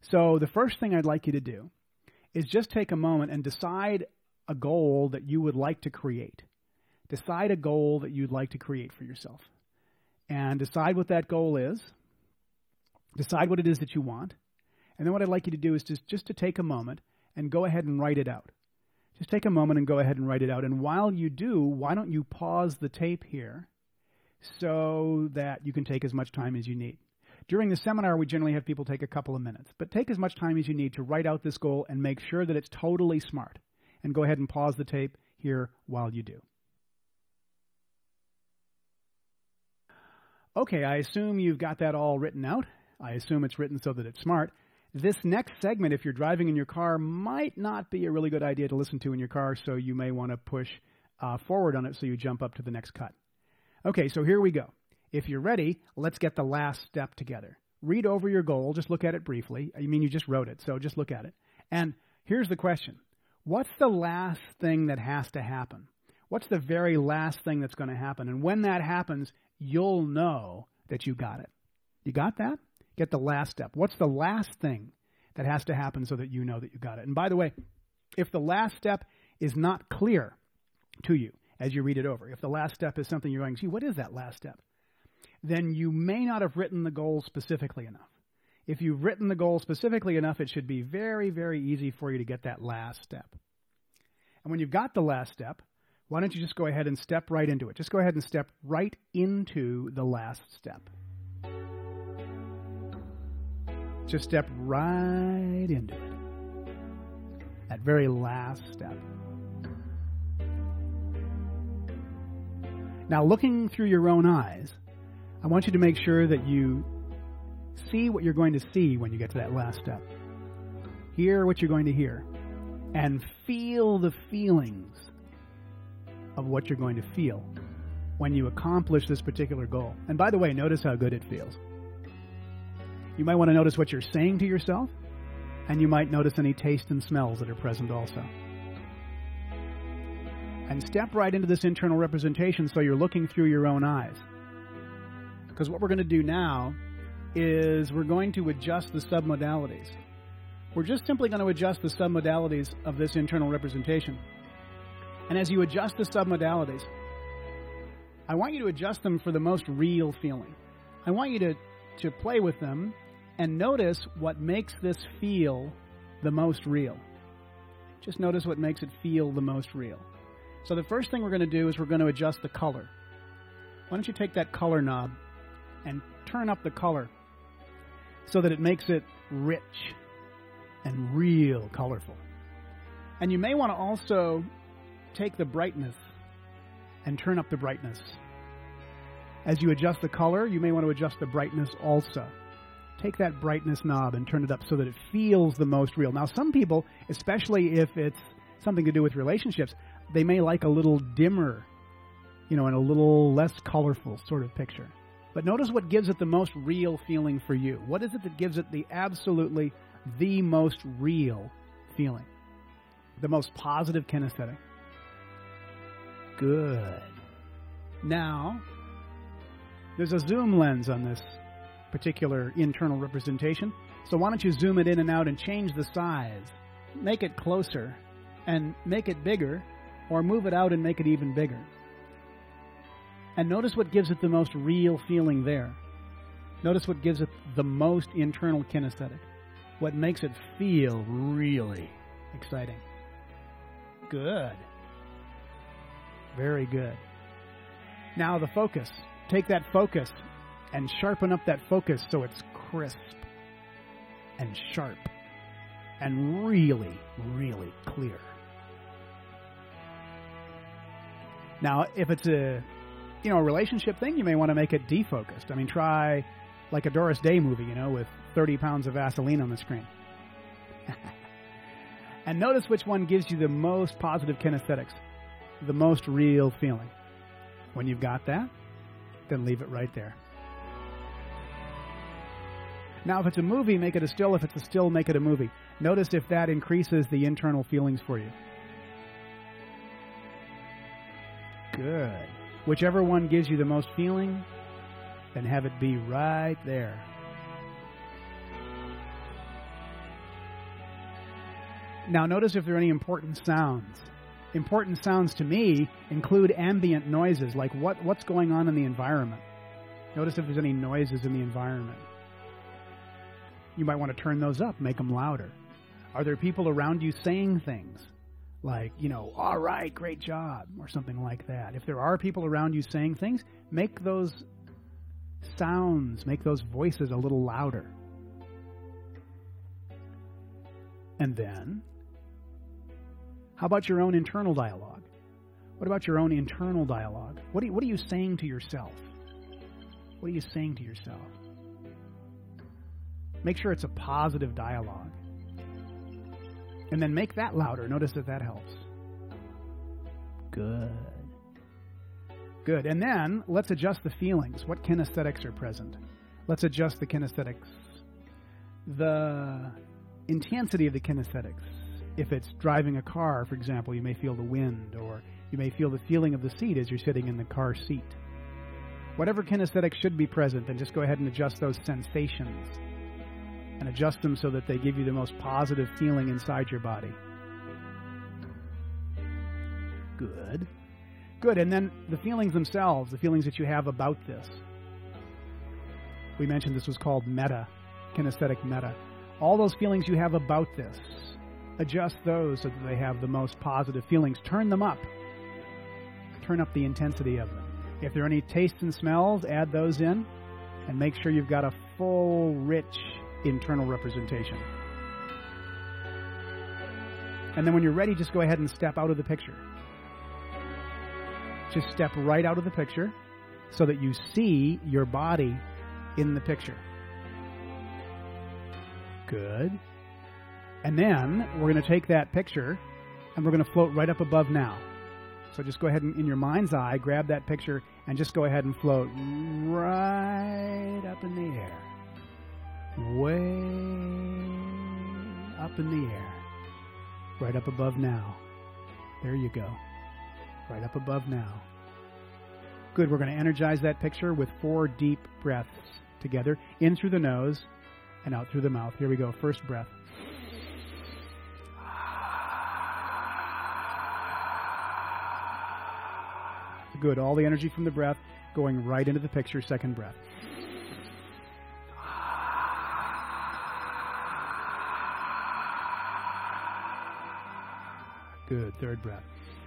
So the first thing I'd like you to do is just take a moment and decide a goal that you would like to create. Decide a goal that you'd like to create for yourself. And decide what that goal is. Decide what it is that you want. And then what I'd like you to do is just to take a moment and go ahead and write it out. Just take a moment and go ahead and write it out. And while you do, why don't you pause the tape here so that you can take as much time as you need. During the seminar, we generally have people take a couple of minutes. But take as much time as you need to write out this goal and make sure that it's totally smart. And go ahead and pause the tape here while you do. Okay, I assume you've got that all written out. I assume it's written so that it's smart. This next segment, if you're driving in your car, might not be a really good idea to listen to in your car, so you may want to push forward on it so you jump up to the next cut. Okay, so here we go. If you're ready, let's get the last step together. Read over your goal. Just look at it briefly. I mean, you just wrote it, so just look at it. And here's the question. What's the last thing that has to happen? What's the very last thing that's going to happen? And when that happens, you'll know that you got it. You got that? Get the last step. What's the last thing that has to happen so that you know that you got it? And by the way, if the last step is not clear to you as you read it over, if the last step is something you're going, gee, what is that last step? Then you may not have written the goal specifically enough. If you've written the goal specifically enough, it should be very, very easy for you to get that last step. And when you've got the last step, why don't you just go ahead and step right into it? Just go ahead and step right into the last step. Just step right into it. That very last step. Now, looking through your own eyes, I want you to make sure that you see what you're going to see when you get to that last step. Hear what you're going to hear. And feel the feelings of what you're going to feel when you accomplish this particular goal. And by the way, notice how good it feels. You might want to notice what you're saying to yourself, and you might notice any taste and smells that are present also. And step right into this internal representation so you're looking through your own eyes. Because what we're going to do now is we're going to adjust the submodalities. We're just simply going to adjust the submodalities of this internal representation. And as you adjust the submodalities, I want you to adjust them for the most real feeling. I want you to play with them and notice what makes this feel the most real. Just notice what makes it feel the most real. So the first thing we're going to do is we're going to adjust the color. Why don't you take that color knob and turn up the color so that it makes it rich and real colorful. And you may want to also take the brightness and turn up the brightness. As you adjust the color, you may want to adjust the brightness also. Take that brightness knob and turn it up so that it feels the most real. Now, some people, especially if it's something to do with relationships, they may like a little dimmer, and a little less colorful sort of picture. But notice what gives it the most real feeling for you. What is it that gives it the most real feeling? The most positive kinesthetic. Good. Now, there's a zoom lens on this particular internal representation. So why don't you zoom it in and out and change the size. Make it closer and make it bigger, or move it out and make it even bigger. And notice what gives it the most real feeling there. Notice what gives it the most internal kinesthetic. What makes it feel really exciting. Good. Very good. Now the focus. Take that focus and sharpen up that focus so it's crisp and sharp and really, really clear. Now, if it's a relationship thing, you may want to make it defocused. I mean, try like a Doris Day movie, with 30 pounds of Vaseline on the screen. And notice which one gives you the most positive kinesthetics, the most real feeling. When you've got that, then leave it right there. Now, if it's a movie, make it a still. If it's a still, make it a movie. Notice if that increases the internal feelings for you. Good. Whichever one gives you the most feeling, then have it be right there. Now notice if there are any important sounds. Important sounds to me include ambient noises, like what's going on in the environment. Notice if there's any noises in the environment. You might want to turn those up, make them louder. Are there people around you saying things like, all right, great job, or something like that? If there are people around you saying things, make those sounds, make those voices a little louder. And then, how about your own internal dialogue? What about your own internal dialogue? What are you saying to yourself? What are you saying to yourself? Make sure it's a positive dialogue. And then make that louder. Notice that helps. Good. Good. And then let's adjust the feelings. What kinesthetics are present? Let's adjust the kinesthetics. The intensity of the kinesthetics. If it's driving a car, for example, you may feel the wind, or you may feel the feeling of the seat as you're sitting in the car seat. Whatever kinesthetics should be present, then just go ahead and adjust those sensations. And adjust them so that they give you the most positive feeling inside your body. Good. Good. And then the feelings themselves, the feelings that you have about this. We mentioned this was called meta, kinesthetic meta. All those feelings you have about this, adjust those so that they have the most positive feelings. Turn them up. Turn up the intensity of them. If there are any tastes and smells, add those in. And make sure you've got a full, rich internal representation. And then when you're ready, just go ahead and step out of the picture. Just step right out of the picture so that you see your body in the picture. Good. And then we're going to take that picture and we're going to float right up above now. So just go ahead and, in your mind's eye, grab that picture and just go ahead and float right up in the air. Way up in the air. Right up above now. There you go. Right up above now. Good. We're going to energize that picture with 4 deep breaths together. In through the nose and out through the mouth. Here we go. First breath. Good. All the energy from the breath going right into the picture. Second breath. Good. Third breath.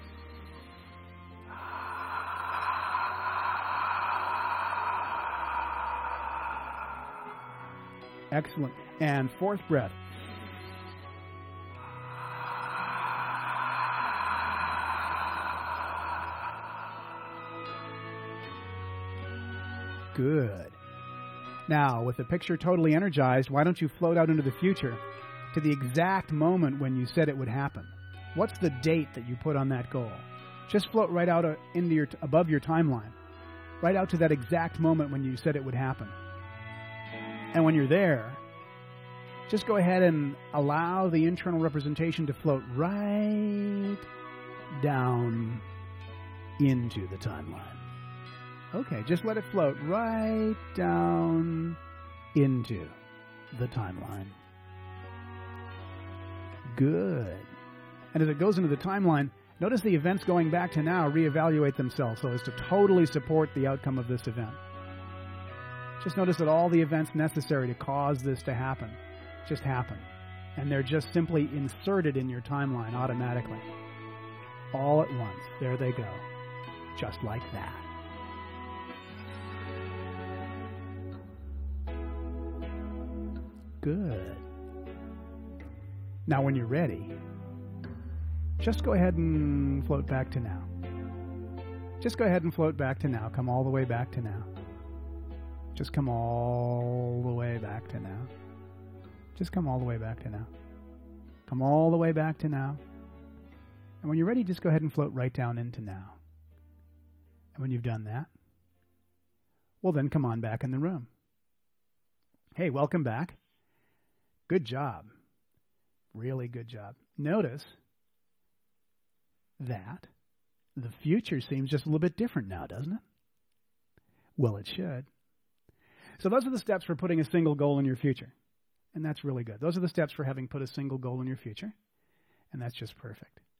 Excellent. And fourth breath. Good. Now, with the picture totally energized, why don't you float out into the future to the exact moment when you said it would happen? What's the date that you put on that goal? Just float right out into above your timeline, right out to that exact moment when you said it would happen. And when you're there, just go ahead and allow the internal representation to float right down into the timeline. Okay, just let it float right down into the timeline. Good. And as it goes into the timeline, notice the events going back to now reevaluate themselves so as to totally support the outcome of this event. Just notice that all the events necessary to cause this to happen just happen. And they're just simply inserted in your timeline automatically. All at once. There they go. Just like that. Good. Now when you're ready, just go ahead and float back to now. Just go ahead and float back to now. Come all the way back to now. Just come all the way back to now. Just come all the way back to now. Come all the way back to now. And when you're ready, just go ahead and float right down into now. And when you've done that, well then come on back in the room. Hey, welcome back. Good job. Really good job. Notice that the future seems just a little bit different now, doesn't it? Well, it should. So those are the steps for putting a single goal in your future. And that's really good. Those are the steps for having put a single goal in your future. And that's just perfect.